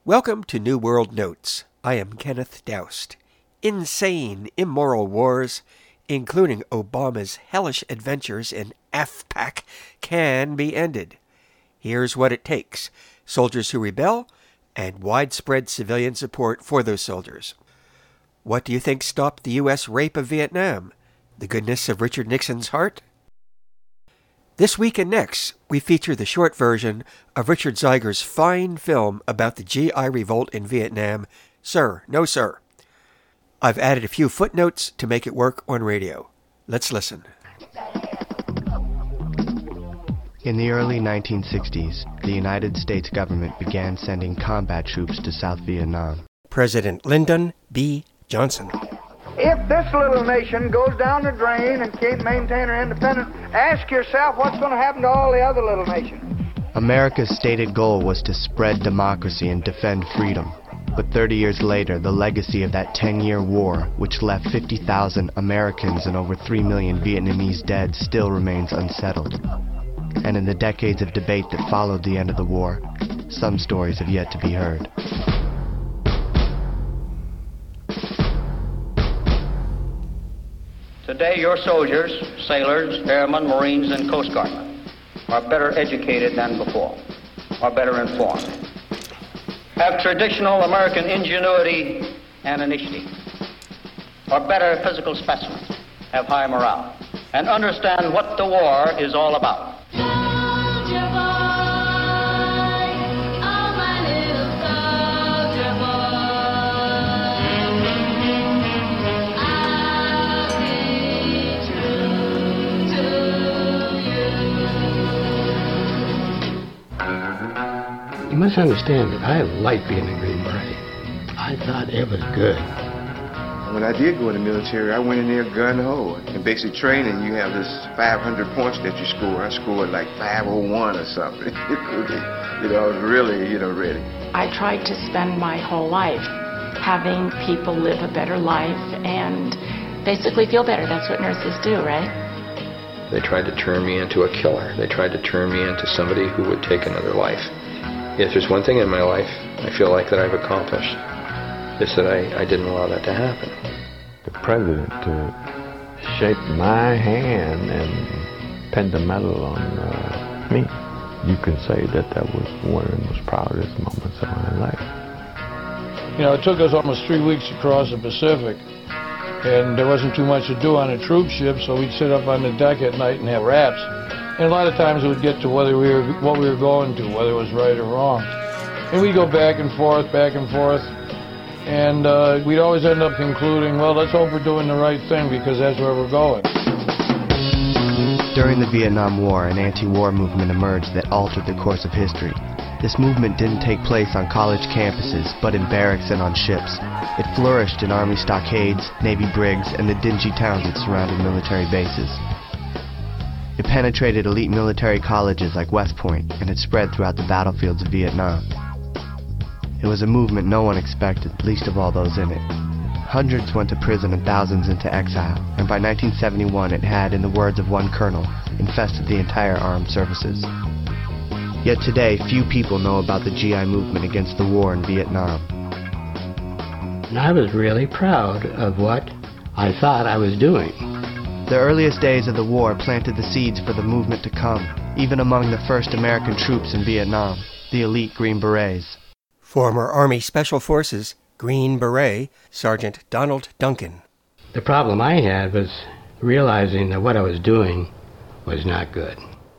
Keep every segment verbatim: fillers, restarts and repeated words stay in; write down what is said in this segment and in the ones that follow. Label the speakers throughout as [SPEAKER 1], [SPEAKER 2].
[SPEAKER 1] Welcome to New World Notes. I am Kenneth Doust. Insane, immoral wars, including Obama's hellish adventures in AfPak, can be ended. Here's what it takes: soldiers who rebel and widespread civilian support for those soldiers. What do you think stopped the U S rape of Vietnam? The goodness of Richard Nixon's heart? This week and next, we feature the short version of Richard Zeiger's fine film about the G I revolt in Vietnam, Sir, No Sir. I've added a few footnotes to make it work on radio. Let's listen.
[SPEAKER 2] In the early nineteen sixties, the United States government began sending combat troops to South Vietnam.
[SPEAKER 1] President Lyndon B. Johnson.
[SPEAKER 3] If this little nation goes down the drain and can't maintain her independence, ask yourself what's going to happen to all the other little nations.
[SPEAKER 2] America's stated goal was to spread democracy and defend freedom. But thirty years later, the legacy of that ten-year war, which left fifty thousand Americans and over three million Vietnamese dead, still remains unsettled. And in the decades of debate that followed the end of the war, some stories have yet to be heard.
[SPEAKER 4] Today, your soldiers, sailors, airmen, Marines, and Coast Guardmen are better educated than before, are better informed, have traditional American ingenuity and initiative, are better physical specimens, have high morale, and understand what the war is all about.
[SPEAKER 5] You must understand that I liked being a Green Beret. I thought it was good.
[SPEAKER 6] When I did go in the military, I went in there gun-ho. In basic training, you have this five hundred points that you score. I scored like five oh one or something. You know, I was really, you know, ready.
[SPEAKER 7] I tried to spend my whole life having people live a better life and basically feel better. That's what nurses do, right?
[SPEAKER 8] They tried to turn me into a killer. They tried to turn me into somebody who would take another life. If there's one thing in my life I feel like that I've accomplished, it's that I, I didn't allow that to happen.
[SPEAKER 9] The president uh, shaked my hand and pinned a medal on uh, me. You can say that that was one of the most proudest moments of my life.
[SPEAKER 10] You know, it took us almost three weeks to cross the Pacific, and there wasn't too much to do on a troop ship, so we'd sit up on the deck at night and have raps. And a lot of times it would get to whether we were, what we were going to, whether it was right or wrong. And we'd go back and forth, back and forth, and uh, we'd always end up concluding, well, let's hope we're doing the right thing because that's where we're going.
[SPEAKER 2] During the Vietnam War, an anti-war movement emerged that altered the course of history. This movement didn't take place on college campuses, but in barracks and on ships. It flourished in Army stockades, Navy brigs, and the dingy towns that surrounded military bases. It penetrated elite military colleges like West Point, and it spread throughout the battlefields of Vietnam. It was a movement no one expected, least of all those in it. Hundreds went to prison and thousands into exile, and by nineteen seventy-one it had, in the words of one colonel, infested the entire armed services. Yet today, few people know about the G I movement against the war in Vietnam.
[SPEAKER 5] And I was really proud of what I thought I was doing.
[SPEAKER 2] The earliest days of the war planted the seeds for the movement to come, even among the first American troops in Vietnam, the elite Green Berets.
[SPEAKER 1] Former Army Special Forces Green Beret Sergeant Donald Duncan.
[SPEAKER 5] The problem I had was realizing that what I was doing was not good.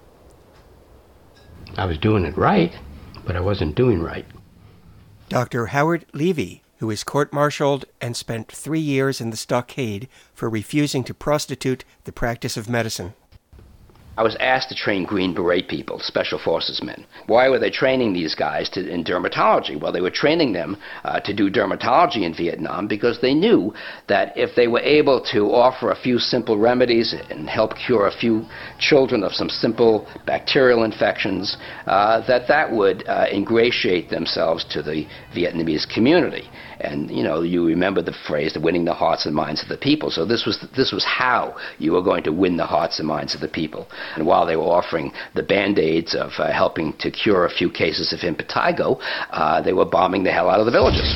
[SPEAKER 5] I was doing it right, but I wasn't doing right.
[SPEAKER 1] Doctor Howard Levy, who was court-martialed and spent three years in the stockade for refusing to prostitute the practice of medicine.
[SPEAKER 11] I was asked to train Green Beret people, Special Forces men. Why were they training these guys to, in dermatology? Well, they were training them uh, to do dermatology in Vietnam because they knew that if they were able to offer a few simple remedies and help cure a few children of some simple bacterial infections, uh, that that would uh, ingratiate themselves to the Vietnamese community. And, you know, you remember the phrase, winning the hearts and minds of the people. So this was this was how you were going to win the hearts and minds of the people. And while they were offering the Band-Aids of uh, helping to cure a few cases of impetigo, uh, they were bombing the hell out of the villages.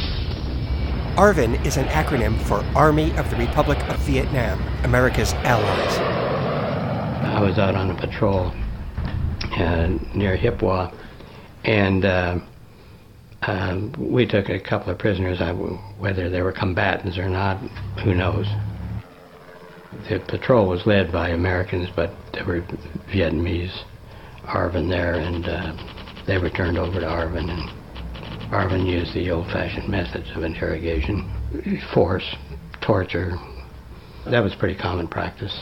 [SPEAKER 1] ARVN is an acronym for Army of the Republic of Vietnam, America's allies.
[SPEAKER 5] I was out on a patrol uh, near Hip Hua, and uh, uh, we took a couple of prisoners. I, whether they were combatants or not, who knows. The patrol was led by Americans, but there were Vietnamese ARVN there, and uh, they were turned over to ARVN, and ARVN used the old-fashioned methods of interrogation, force, torture. That was pretty common practice.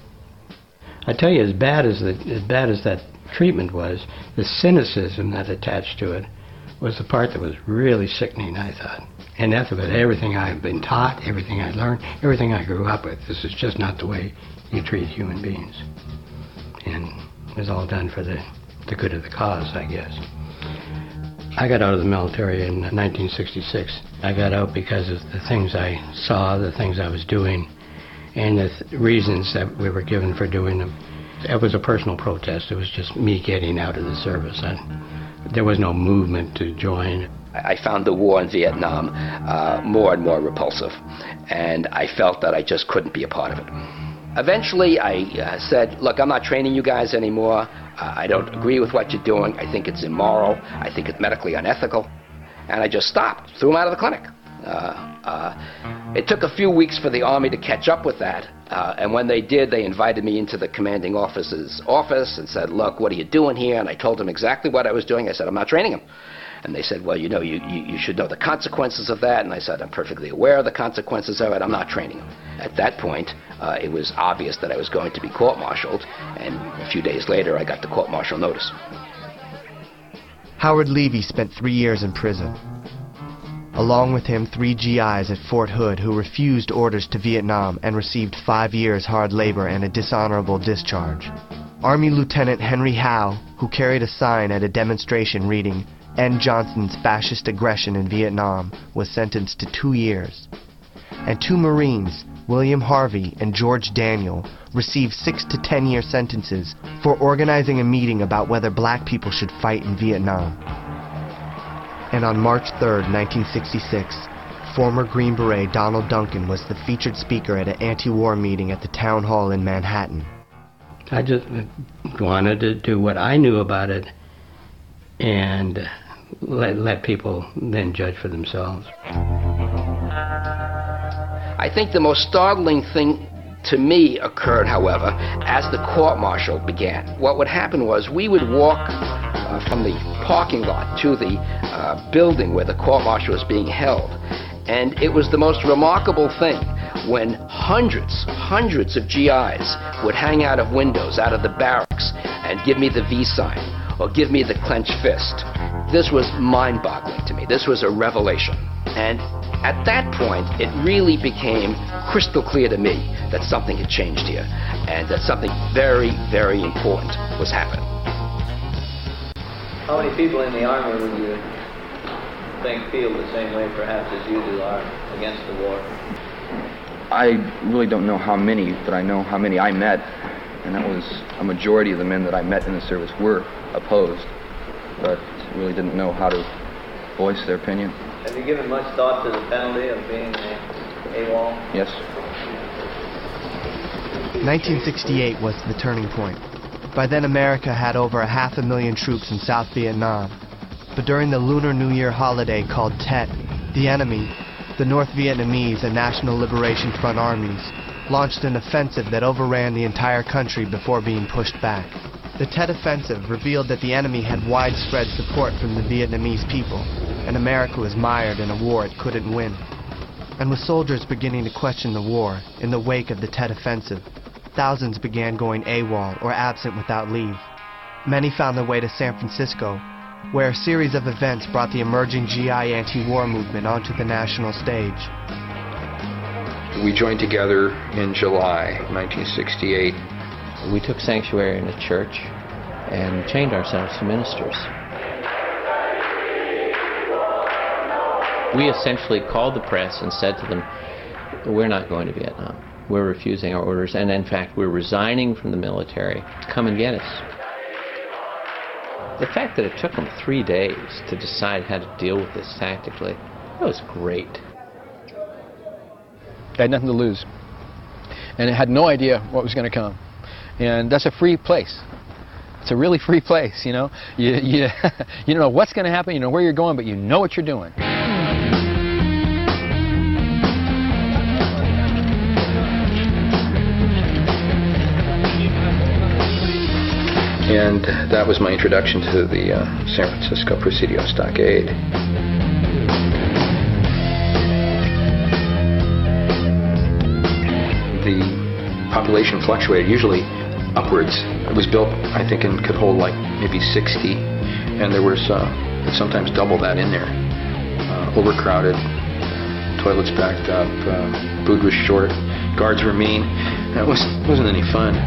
[SPEAKER 5] I tell you, as bad as the, as bad as that treatment was, the cynicism that attached to it was the part that was really sickening, I thought. And that's about everything I've been taught, everything I learned, everything I grew up with. This is just not the way you treat human beings. And it was all done for the, the good of the cause, I guess. I got out of the military in nineteen sixty-six. I got out because of the things I saw, the things I was doing, and the th- reasons that we were given for doing them. It was a personal protest. It was just me getting out of the service. I, there was no movement to join.
[SPEAKER 11] I found the war in Vietnam uh, more and more repulsive, and I felt that I just couldn't be a part of it. Eventually, I uh, said, look, I'm not training you guys anymore. Uh, I don't agree with what you're doing. I think it's immoral. I think it's medically unethical. And I just stopped, threw them out of the clinic. Uh, uh, it took a few weeks for the Army to catch up with that. Uh, and when they did, they invited me into the commanding officer's office and said, look, what are you doing here? And I told them exactly what I was doing. I said, I'm not training him. And they said, well, you know, you, you, you should know the consequences of that. And I said, I'm perfectly aware of the consequences of it. I'm not training him. At that point, uh, it was obvious that I was going to be court-martialed. And a few days later, I got the court-martial notice.
[SPEAKER 2] Howard Levy spent three years in prison. Along with him, three G Is at Fort Hood who refused orders to Vietnam and received five years hard labor and a dishonorable discharge. Army Lieutenant Henry Howe, who carried a sign at a demonstration reading, End Johnson's fascist aggression in Vietnam, was sentenced to two years. And two Marines, William Harvey and George Daniel, received six to ten year sentences for organizing a meeting about whether black people should fight in Vietnam. And on March third, nineteen sixty-six, former Green Beret Donald Duncan was the featured speaker at an anti-war meeting at the town hall in Manhattan.
[SPEAKER 5] I just wanted to do what I knew about it and let, let people then judge for themselves.
[SPEAKER 11] I think the most startling thing to me occurred, however, as the court-martial began. What would happen was we would walk uh, from the parking lot to the uh, building where the court-martial was being held. And it was the most remarkable thing when hundreds, hundreds of G Is would hang out of windows, out of the barracks, and give me the V sign or give me the clenched fist. This was mind-boggling to me. This was a revelation. And at that point, it really became crystal clear to me that something had changed here and that something very, very important was happening.
[SPEAKER 12] How many people in the Army would you think feel the same way perhaps as you do are against the war?
[SPEAKER 13] I really don't know how many, but I know how many I met, and that was a majority of the men that I met in the service were opposed, but really didn't know how to voice their opinion.
[SPEAKER 12] Have you given much thought to the penalty of being AWOL?
[SPEAKER 13] Yes.
[SPEAKER 2] nineteen sixty-eight was the turning point. By then, America had over a half a million troops in South Vietnam. But during the Lunar New Year holiday called Tet, the enemy, the North Vietnamese and National Liberation Front armies, launched an offensive that overran the entire country before being pushed back. The Tet Offensive revealed that the enemy had widespread support from the Vietnamese people, and America was mired in a war it couldn't win. And with soldiers beginning to question the war in the wake of the Tet Offensive, thousands began going AWOL, or absent without leave. Many found their way to San Francisco, where a series of events brought the emerging G I anti-war movement onto the national stage.
[SPEAKER 8] We joined together in July nineteen sixty-eight.
[SPEAKER 14] We took sanctuary in a church and chained ourselves to ministers. We essentially called the press and said to them, we're not going to Vietnam. we're refusing our orders, and in fact we're resigning from the military to come and get us. The fact that it took them three days to decide how to deal with this tactically, that was great.
[SPEAKER 15] I had nothing to lose, and I had no idea what was going to come. And that's a free place. It's a really free place, you know. You, you, you don't know what's going to happen, you know where you're going, but you know what you're doing.
[SPEAKER 8] And that was my introduction to the uh, San Francisco Presidio Stockade. The population fluctuated, usually upwards. It was built, I think, and could hold like maybe sixty, and there was uh, sometimes double that in there. Uh, overcrowded, toilets backed up, uh, food was short, guards were mean. It was, wasn't any fun.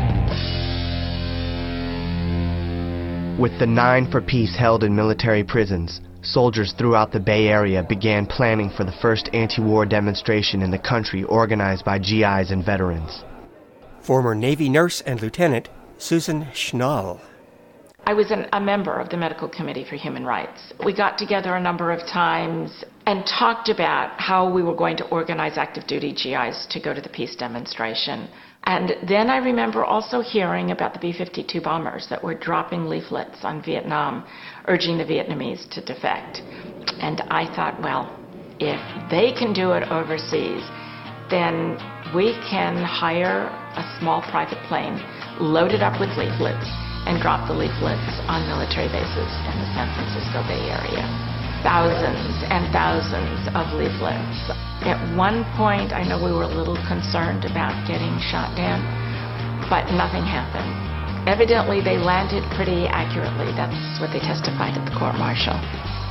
[SPEAKER 2] With the Nine for Peace held in military prisons, soldiers throughout the Bay Area began planning for the first anti-war demonstration in the country organized by G Is and veterans.
[SPEAKER 1] Former Navy nurse and lieutenant Susan Schnall.
[SPEAKER 7] I was an, a member of the Medical Committee for Human Rights. We got together a number of times and talked about how we were going to organize active duty G Is to go to the peace demonstration. And then I remember also hearing about the B fifty-two bombers that were dropping leaflets on Vietnam, urging the Vietnamese to defect. And I thought, well, if they can do it overseas, then we can hire a small private plane, load it up with leaflets, and drop the leaflets on military bases in the San Francisco Bay Area. Thousands and thousands of leaflets. At one point, I know we were a little concerned about getting shot down, but nothing happened. Evidently, they landed pretty accurately. That's what they testified at the court-martial.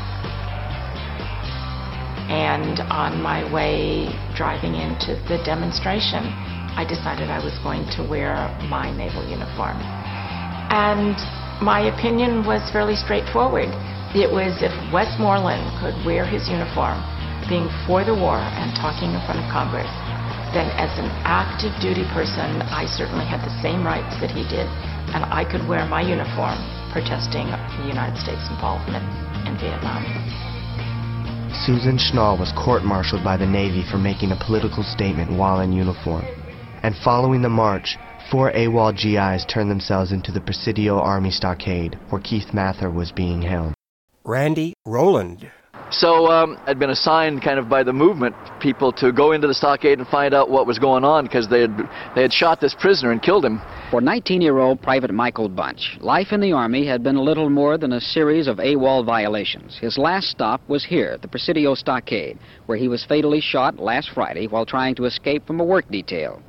[SPEAKER 7] And on my way driving into the demonstration, I decided I was going to wear my naval uniform. And my opinion was fairly straightforward. It was if Westmoreland could wear his uniform, being for the war and talking in front of Congress, then as an active duty person, I certainly had the same rights that he did, and I could wear my uniform protesting the United States' involvement in Vietnam.
[SPEAKER 2] Susan Schnall was court-martialed by the Navy for making a political statement while in uniform. And following the march, four AWOL G Is turned themselves into the Presidio Army Stockade, where Keith Mather was being held.
[SPEAKER 1] Randy Rowland.
[SPEAKER 16] So um, I'd been assigned kind of by the movement people to go into the stockade and find out what was going on because they had, they had shot this prisoner and killed him.
[SPEAKER 17] For nineteen-year-old Private Michael Bunch, life in the Army had been little more than a series of AWOL violations. His last stop was here, at the Presidio Stockade, where he was fatally shot last Friday while trying to escape from a work detail.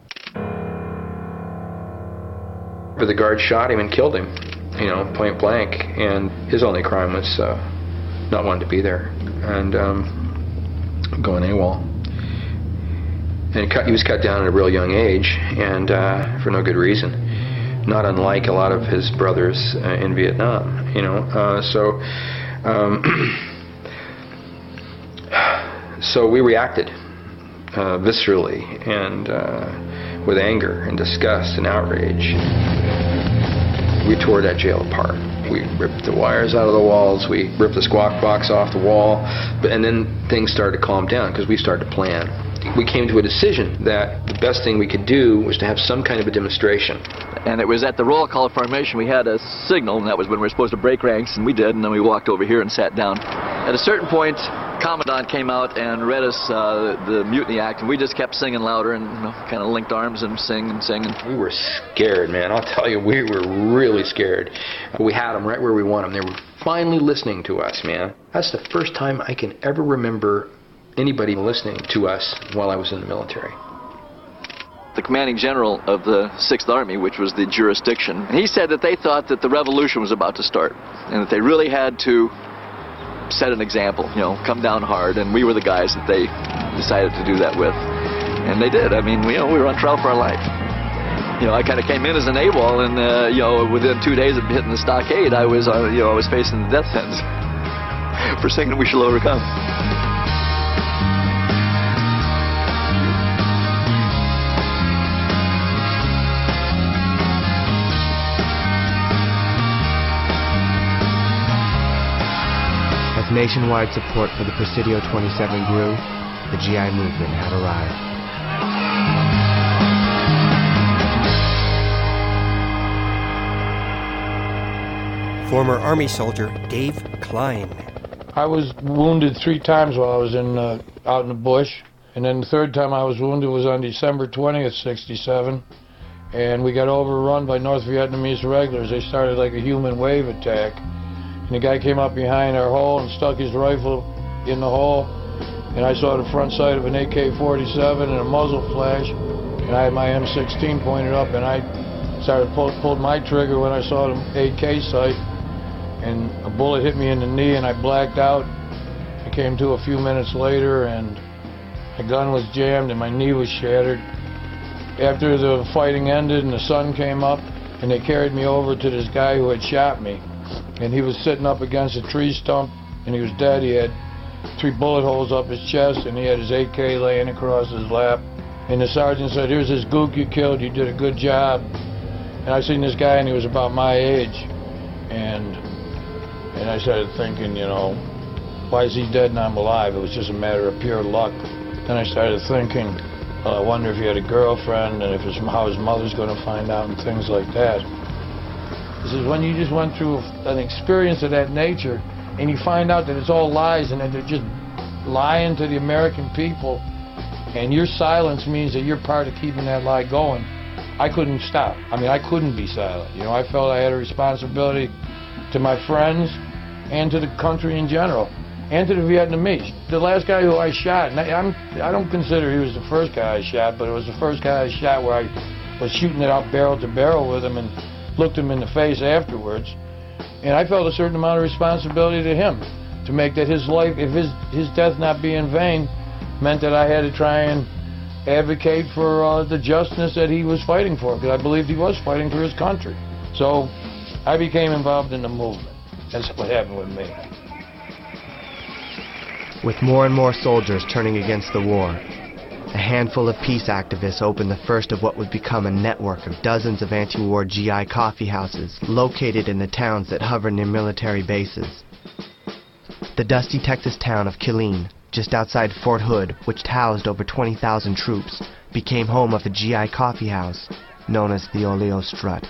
[SPEAKER 8] The guard shot him and killed him, you know, point blank, and his only crime was uh, not wanting to be there and um, going AWOL. And he, cut, he was cut down at a real young age, and uh, for no good reason, not unlike a lot of his brothers uh, in Vietnam, you know. Uh, so, um, so we reacted uh, viscerally and uh, with anger and disgust and outrage. We tore that jail apart. We ripped the wires out of the walls, we ripped the squawk box off the wall, but, and then things started to calm down because we started to plan. We came to a decision that the best thing we could do was to have some kind of a demonstration.
[SPEAKER 16] And it was at the roll call formation we had a signal, and that was when we were supposed to break ranks, and we did, and then we walked over here and sat down. At a certain point, Commandant came out and read us uh, the Mutiny Act, and we just kept singing louder and you know, kind of linked arms and sing and sing.
[SPEAKER 8] We were scared, man. I'll tell you, we were really scared. We had them right where we want them. They were finally listening to us, man. That's the first time I can ever remember anybody listening to us while I was in the military.
[SPEAKER 16] The commanding general of the Sixth Army, which was the jurisdiction, he said that they thought that the revolution was about to start and that they really had to set an example, you know, come down hard, and we were the guys that they decided to do that with. And they did. I mean, we, you know, we were on trial for our life. You know, I kind of came in as an AWOL, and, uh, you know, within two days of hitting the stockade, I was, uh, you know, I was facing the death sentence for saying that we shall overcome.
[SPEAKER 2] As nationwide support for the Presidio twenty-seven grew, the G I movement had arrived.
[SPEAKER 1] Former Army soldier Dave Klein.
[SPEAKER 10] I was wounded three times while I was in uh, out in the bush, and then the third time I was wounded was on December twentieth, sixty-seven, and we got overrun by North Vietnamese regulars. They started like a human wave attack, and the guy came up behind our hole and stuck his rifle in the hole, and I saw the front sight of an A K forty-seven and a muzzle flash, and I had my M sixteen pointed up, and I started pull, pulled my trigger when I saw the A K sight, and a bullet hit me in the knee and I blacked out. I came to a few minutes later and my gun was jammed and my knee was shattered. After the fighting ended and the sun came up, and they carried me over to this guy who had shot me, and he was sitting up against a tree stump and he was dead. He had three bullet holes up his chest and he had his A K laying across his lap, and the sergeant said, "Here's this gook you killed, you did a good job." And I seen this guy and he was about my age, and And I started thinking, you know, why is he dead and I'm alive? It was just a matter of pure luck. Then I started thinking, well, I wonder if he had a girlfriend and if his, how his mother's going to find out and things like that. This is when you just went through an experience of that nature and you find out that it's all lies and that they're just lying to the American people, and your silence means that you're part of keeping that lie going. I couldn't stop. I mean, I couldn't be silent. You know, I felt I had a responsibility to my friends and to the country in general, and to the Vietnamese. The last guy who I shot, and I, I'm, I don't consider he was the first guy I shot, but it was the first guy I shot where I was shooting it out barrel to barrel with him and looked him in the face afterwards. And I felt a certain amount of responsibility to him to make that his life, if his, his death not be in vain, meant that I had to try and advocate for uh, the justice that he was fighting for, because I believed he was fighting for his country. So I became involved in the movement. That's what happened with me.
[SPEAKER 2] With more and more soldiers turning against the war, a handful of peace activists opened the first of what would become a network of dozens of anti-war G I coffee houses located in the towns that hover near military bases. The dusty Texas town of Killeen, just outside Fort Hood, which housed over twenty thousand troops, became home of a G I coffee house known as the Oleo Strut.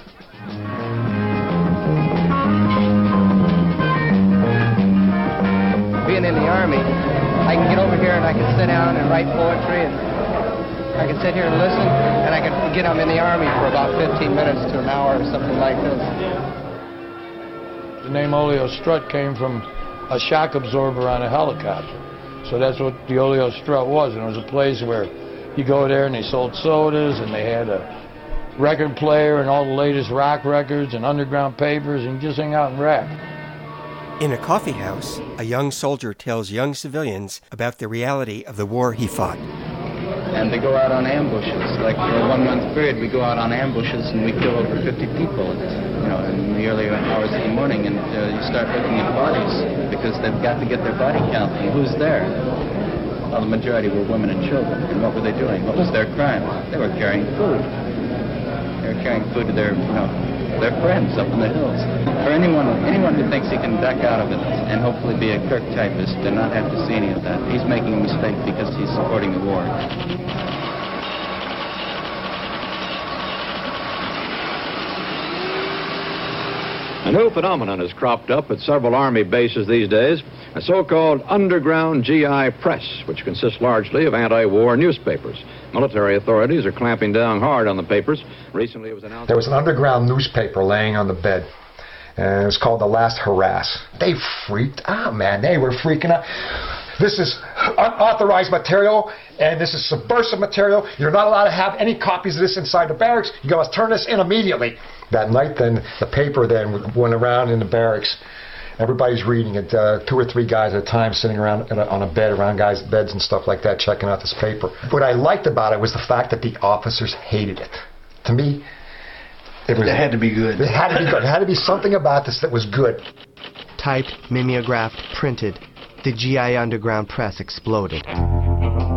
[SPEAKER 18] Being in the Army, I can get over here and I can sit down and write poetry, and I can sit here and listen, and I can forget I'm in the Army for about fifteen minutes to an hour or something like this.
[SPEAKER 10] The name Oleo Strut came from a shock absorber on a helicopter. So that's what the Oleo Strut was, and it was a place where you go there and they sold sodas and they had a record player and all the latest rock records and underground papers, and you just hang out and rap.
[SPEAKER 1] In a coffee house, a young soldier tells young civilians about the reality of the war he fought.
[SPEAKER 12] And they go out on ambushes. Like for a one-month period, we go out on ambushes and we kill over fifty people, you know, in the early hours of the morning. And uh, you start looking at bodies because they've got to get their body count. And who's there? Well, the majority were women and children. And what were they doing? What was their crime? They were carrying food. They were carrying food to their, you know, their friends up in the hills. For anyone, anyone who thinks he can duck out of it and hopefully be a Kirk typist and not have to see any of that, he's making a mistake because he's supporting the war.
[SPEAKER 19] A new phenomenon has cropped up at several Army bases these days, a so-called underground G I press, which consists largely of anti-war newspapers. Military authorities are clamping down hard on the papers. Recently it was announced...
[SPEAKER 20] There was an underground newspaper laying on the bed, and it was called The Last Harass. They freaked out, man. They were freaking out. This is unauthorized material, and this is subversive material. You're not allowed to have any copies of this inside the barracks. You got to turn this in immediately. That night, then, the paper then went around in the barracks. Everybody's reading it, uh, two or three guys at a time sitting around a, on a bed, around guys' beds and stuff like that, checking out this paper. What I liked about it was the fact that the officers hated it. To me, it, was,
[SPEAKER 21] it had to be good.
[SPEAKER 20] It had to be good. It had to be something about this that was good.
[SPEAKER 2] Typed, mimeographed, printed, the G I Underground Press exploded.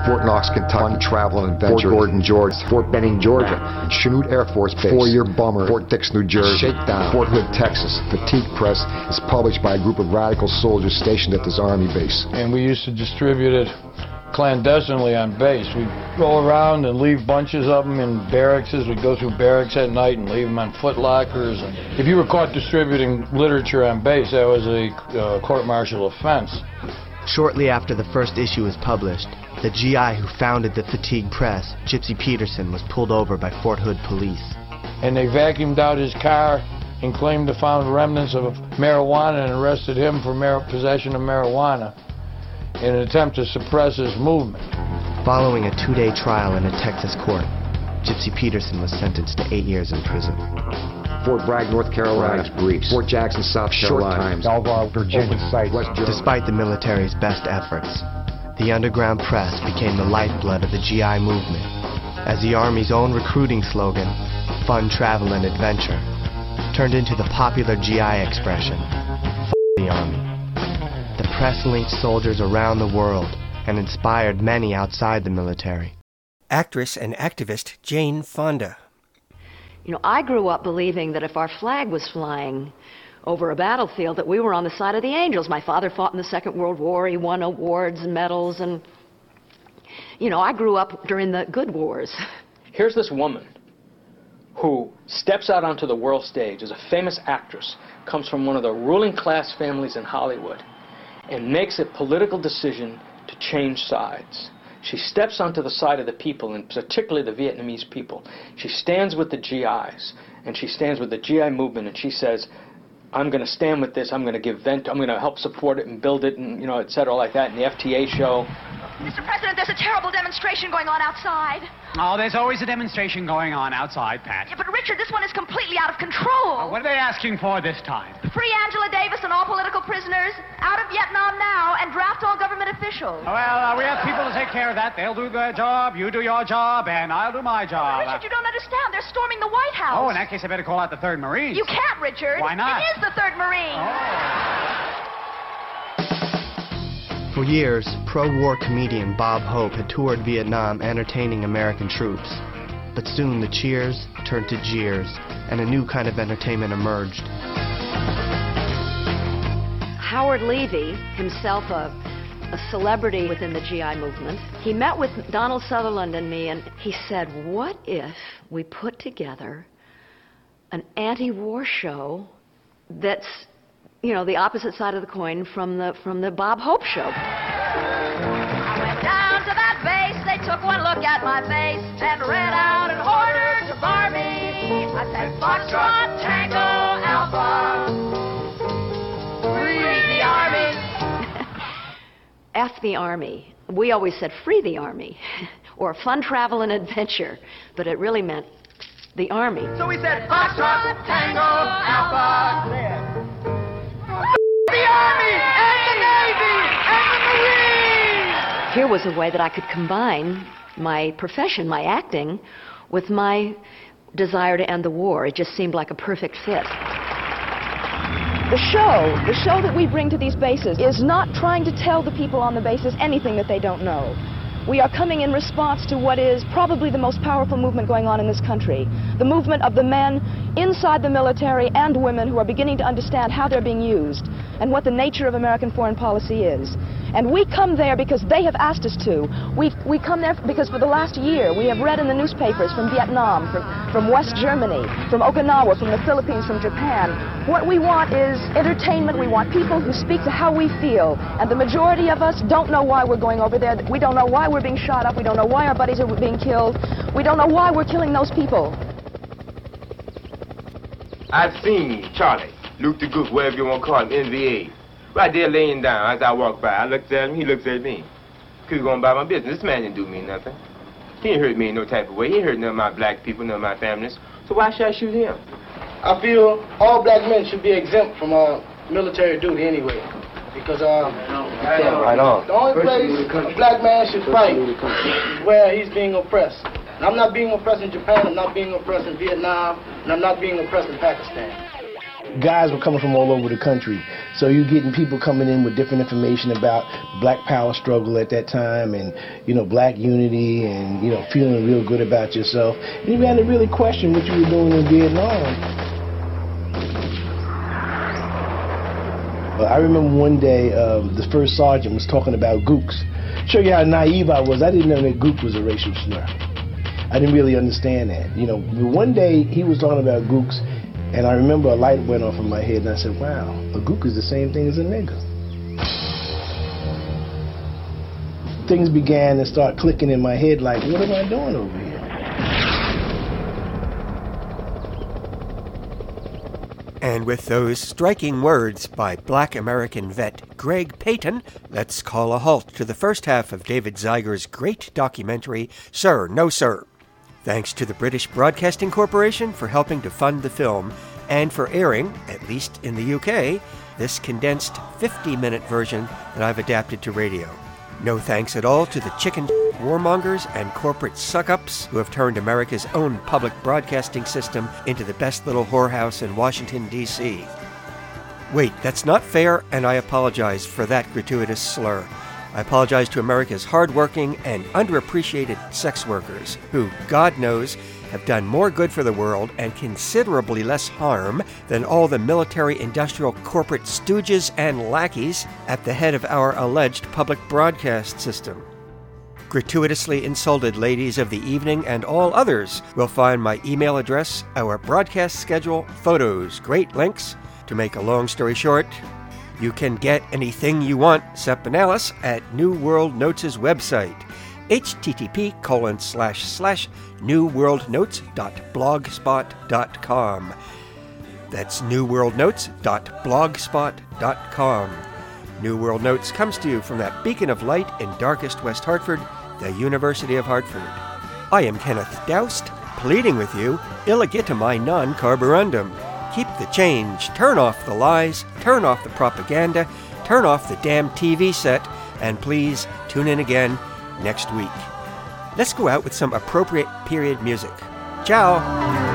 [SPEAKER 20] Fort Knox, Kentucky, Travel and Adventure, Fort Gordon, Georgia, Fort Benning, Georgia, Chanute Air Force Base, Four-Year Bummer, Fort Dix, New Jersey, Shakedown, Fort Hood, Texas. Fatigue Press is published by a group of radical soldiers stationed at this Army base.
[SPEAKER 10] And we used to distribute it clandestinely on base. We'd go around and leave bunches of them in barracks. We'd go through barracks at night and leave them on foot lockers. And if you were caught distributing literature on base, that was a uh, court-martial offense.
[SPEAKER 2] Shortly after the first issue was published, the G I who founded the Fatigue Press, Gypsy Peterson, was pulled over by Fort Hood police.
[SPEAKER 10] And they vacuumed out his car and claimed to found remnants of marijuana and arrested him for mar possession of marijuana in an attempt to suppress his movement.
[SPEAKER 2] Following a two-day trial in a Texas court, Gypsy Peterson was sentenced to eight years in prison.
[SPEAKER 20] Fort Bragg, North Carolina, briefs. Fort Jackson, South Carolina. Short times. Alvar, Virginia. Sites.
[SPEAKER 2] Despite the military's best efforts, the underground press became the lifeblood of the G I movement, as the Army's own recruiting slogan, fun, travel, and adventure, turned into the popular G I expression, F the Army. The press linked soldiers around the world and inspired many outside the military.
[SPEAKER 1] Actress and activist Jane Fonda.
[SPEAKER 21] You know, I grew up believing that if our flag was flying over a battlefield, that we were on the side of the angels. My father fought in the Second World War. He won awards and medals, and, you know, I grew up during the good wars.
[SPEAKER 22] Here's this woman who steps out onto the world stage as a famous actress, comes from one of the ruling class families in Hollywood, and makes a political decision to change sides. She steps onto the side of the people, and particularly the Vietnamese people. She stands with the G Is, and she stands with the G I movement, and she says, I'm going to stand with this, I'm going to give vent, I'm going to help support it and build it, and, you know, et cetera, like that, in the F T A show.
[SPEAKER 23] Mister President, there's a terrible demonstration going on outside.
[SPEAKER 24] Oh, there's always a demonstration going on outside, Pat.
[SPEAKER 23] Yeah, but Richard, this one is completely out of control.
[SPEAKER 24] Oh, what are they asking for this time?
[SPEAKER 23] Free Angela Davis and all political prisoners, out of Vietnam now, and draft all government officials.
[SPEAKER 24] Oh, well, uh, we have people to take care of that. They'll do their job, you do your job, and I'll do my job.
[SPEAKER 23] Oh, Richard, you don't understand. They're storming the White House.
[SPEAKER 24] Oh, in that case, I better call out the third Marines.
[SPEAKER 23] You can't, Richard.
[SPEAKER 24] Why not?
[SPEAKER 23] It is the third Marine.
[SPEAKER 24] Oh.
[SPEAKER 2] For years, pro-war comedian Bob Hope had toured Vietnam entertaining American troops. But soon the cheers turned to jeers, and a new kind of entertainment emerged.
[SPEAKER 21] Howard Levy, himself a, a celebrity within the G I movement, he met with Donald Sutherland and me, and he said, what if we put together an anti-war show that's, you know, the opposite side of the coin from the from the Bob Hope show.
[SPEAKER 23] I went down to that base, they took one look at my face and read out an order to Barbie. I said, Foxtrot, Tango, Alpha, free the Army.
[SPEAKER 21] F the Army. We always said free the Army, or fun, travel, and adventure, but it really meant the Army.
[SPEAKER 23] So we said, Foxtrot, Tango, Alpha, the Army, and the Navy, and the Marines!
[SPEAKER 21] Here was a way that I could combine my profession, my acting, with my desire to end the war. It just seemed like a perfect fit.
[SPEAKER 25] The show, the show that we bring to these bases is not trying to tell the people on the bases anything that they don't know. We are coming in response to what is probably the most powerful movement going on in this country. The movement of the men inside the military and women who are beginning to understand how they're being used and what the nature of American foreign policy is. And we come there because they have asked us to. We we come there because for the last year we have read in the newspapers from Vietnam, from, from West Germany, from Okinawa, from the Philippines, from Japan. What we want is entertainment. We want people who speak to how we feel. And the majority of us don't know why we're going over there. We don't know why we're being shot up. We don't know why our buddies are being killed. We don't know why we're killing those people.
[SPEAKER 26] I've seen Charlie, Luke the Goose, whatever you want to call him, N V A. Right there laying down as I walk by. I looked at him, he looks at me. Could go on by my business. This man didn't do me nothing. He didn't hurt me in no type of way. He didn't hurt none of my black people, none of my families. So why should I shoot him?
[SPEAKER 18] I feel all black men should be exempt from uh, military duty anyway. Because uh,
[SPEAKER 26] right on.
[SPEAKER 18] The only place a black man should fight is where he's being oppressed. And I'm not being oppressed in Japan, I'm not being oppressed in Vietnam, and I'm not being oppressed in Pakistan.
[SPEAKER 3] guys were coming from all over the country. So you're getting people coming in with different information about Black Power struggle at that time and, you know, black unity and, you know, feeling real good about yourself. And you had to really question what you were doing in Vietnam. I remember one day um, the first sergeant was talking about gooks. Show you how naive I was. I didn't know that gook was a racial slur. I didn't really understand that. You know, one day he was talking about gooks, and I remember a light went off in my head, and I said, wow, a gook is the same thing as a nigger. Things began to start clicking in my head like, what am I doing over here?
[SPEAKER 1] And with those striking words by Black American vet Greg Payton, let's call a halt to the first half of David Zeiger's great documentary, Sir, No Sir. Thanks to the British Broadcasting Corporation for helping to fund the film and for airing, at least in the U K, this condensed fifty-minute version that I've adapted to radio. No thanks at all to the chicken warmongers and corporate suck-ups who have turned America's own public broadcasting system into the best little whorehouse in Washington, D C Wait, that's not fair, and I apologize for that gratuitous slur. I apologize to America's hardworking and underappreciated sex workers who, God knows, have done more good for the world and considerably less harm than all the military-industrial corporate stooges and lackeys at the head of our alleged public broadcast system. Gratuitously insulted ladies of the evening and all others will find my email address, our broadcast schedule, photos, great links. To make a long story short, you can get anything you want, Sepanalis, at New World Notes' website, http colon slash slash newworldnotes.blogspot.com. That's newworldnotes.blogspot.com. New World Notes comes to you from that beacon of light in darkest West Hartford, the University of Hartford. I am Kenneth Doust, pleading with you, illegitimi non carborundum. Keep the change, turn off the lies, turn off the propaganda, turn off the damn T V set, and please tune in again next week. Let's go out with some appropriate period music. Ciao!